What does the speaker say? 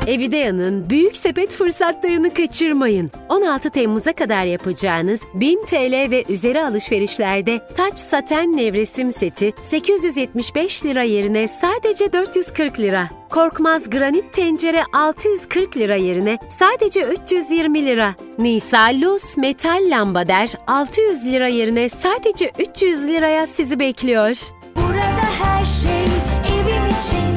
Evidea'nın büyük sepet fırsatlarını kaçırmayın. 16 Temmuz'a kadar yapacağınız 1000 TL ve üzeri alışverişlerde taç saten nevresim seti 875 lira yerine sadece 440 lira. Korkmaz granit tencere 640 lira yerine sadece 320 lira. Nisa Luz metal lambader 600 lira yerine sadece 300 liraya sizi bekliyor. Burada her şey evim için.